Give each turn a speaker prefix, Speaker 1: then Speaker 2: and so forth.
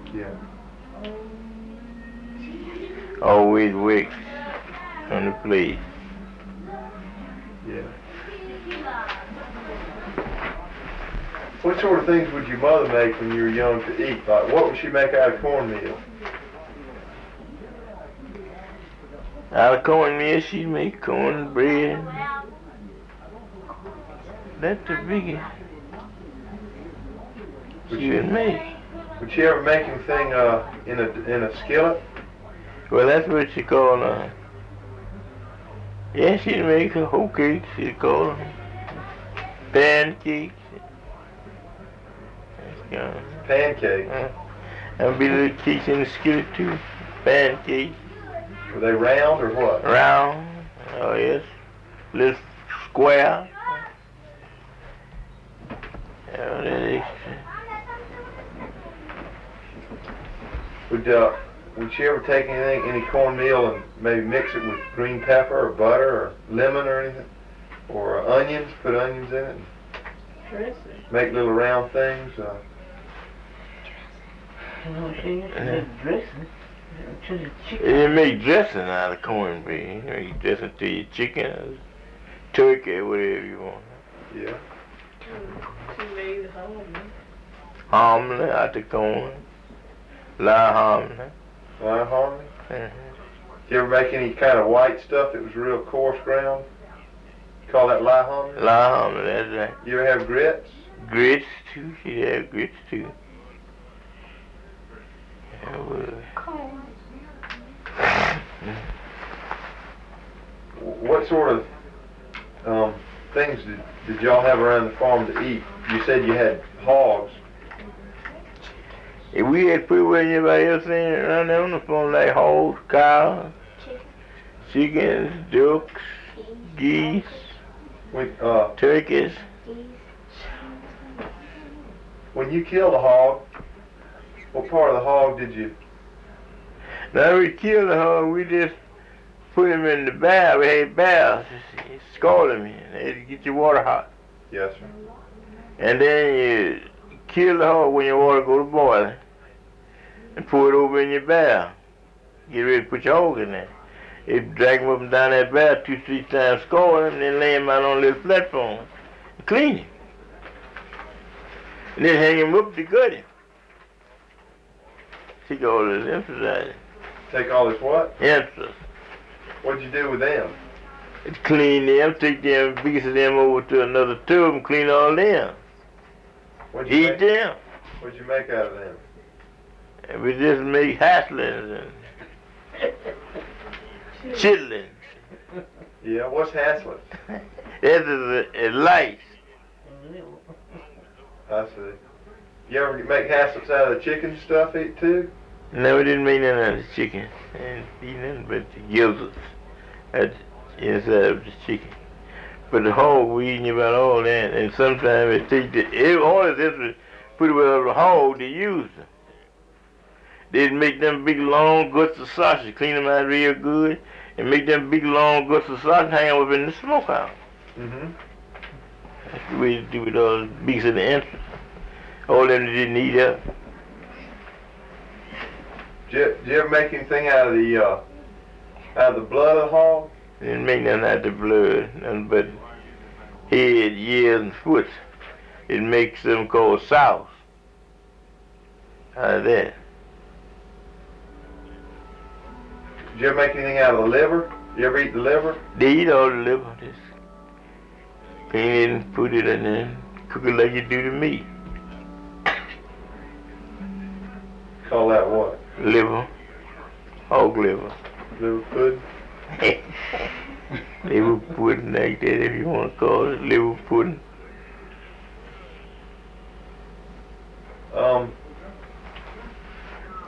Speaker 1: Yeah.
Speaker 2: Always works on the plate.
Speaker 1: Yeah. What sort of things would your mother make when you were young to eat? Like, what would she make out of cornmeal?
Speaker 2: Out of cornmeal, she'd make cornbread. That's the biggest she would make.
Speaker 1: Would she ever make anything in a skillet?
Speaker 2: Well, that's what she called yeah, she'd make her whole cakes, she'd call them. Pancakes.
Speaker 1: Pancakes.
Speaker 2: There'd be little cakes in the skillet too. Pancakes.
Speaker 1: Were they round or what?
Speaker 2: Round. Oh yes. Little square. Oh, that extra.
Speaker 1: Would she ever take any cornmeal and maybe mix it with green pepper or butter or lemon or anything? Or onions, put onions in it?
Speaker 3: Dressing.
Speaker 1: Make little round things?
Speaker 3: Dressing. To the chicken.
Speaker 2: You make dressing out of cornbread. You know, you dressing to your chicken or turkey, whatever you want.
Speaker 1: Yeah.
Speaker 3: She made hominy.
Speaker 2: Hominy out the corn. Lye hominy.
Speaker 1: Lime hominy?
Speaker 2: Mhm.
Speaker 1: Did you ever make any kind of white stuff that was real coarse ground? You call that lye hominy?
Speaker 2: Lye hominy, that's right.
Speaker 1: You ever have grits?
Speaker 2: Grits too. She had grits too. Yeah,
Speaker 1: What sort of things did y'all have around the farm to eat? You said you had hogs.
Speaker 2: If we had pretty well anybody else in around there on the farm, like hogs, cows, chickens, ducks, geese, turkeys.
Speaker 1: When you killed a hog, what part of the hog did you?
Speaker 2: Now we killed the hog, we just put him in the barrel. We had barrels, scald him in. They had to get your water hot.
Speaker 1: Yes, sir.
Speaker 2: And then you kill the hog when your water go to boiling. And pour it over in your barrel. Get ready to put your hog in there. You drag him up and down that barrel 2-3 times, scald him, and then lay him out on a little platform and clean him. And then hang him up to gut him. Take all this emphasizing.
Speaker 1: Take all this what?
Speaker 2: Emphasis.
Speaker 1: What'd you do with them?
Speaker 2: Clean them, take them pieces of them over to another tube and clean all them. Eat them.
Speaker 1: What'd you make out of them?
Speaker 2: And we just make hasslings and chitlins.
Speaker 1: Yeah, what's haslett?
Speaker 2: This is a lice.
Speaker 1: I see. You ever make haslets out of the chicken stuff too?
Speaker 2: No, we didn't make none out of the chicken. And eat nothing but the gizzards. That's inside of the chicken. But the hog, we eating about all that. And sometimes it take all of this was pretty well the hog to use them. They'd make them big long guts of sausage, clean them out real good, and make them big long guts of sausage hang up in the smokehouse.
Speaker 1: Mm-hmm.
Speaker 2: That's the way to do with all the beaks of the entrance. All them that didn't eat up.
Speaker 1: Did you ever make anything out of the blood of the hog?
Speaker 2: Didn't make nothing out of the blood, nothing but head, ears, and foot. It makes them called sauce out of that.
Speaker 1: Did you ever make anything out of the liver? You ever eat the liver?
Speaker 2: They eat all the liver. Just clean it and put it in there and cook it like you do the meat.
Speaker 1: Call that what?
Speaker 2: Liver. Hog liver.
Speaker 1: Liver pudding?
Speaker 2: Liver pudding like that if you want to call it liver pudding.